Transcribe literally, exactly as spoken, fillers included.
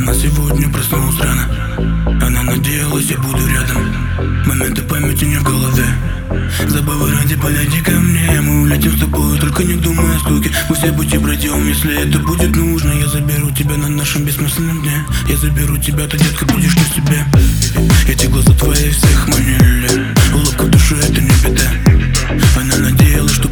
Она сегодня проснулась рано. Она надеялась, я буду рядом. Моменты памяти не в голове. Забывай ради, подойди ко мне. Мы улетим с тобой, только не думай о скуке. Мы все пути пройдем, если это будет нужно. Я заберу тебя на нашем бессмысленном дне. Я заберу тебя, ты, детка, будешь не себе. Эти глаза твои всех манили. Улыбка в душе, это не беда. Она надеялась, что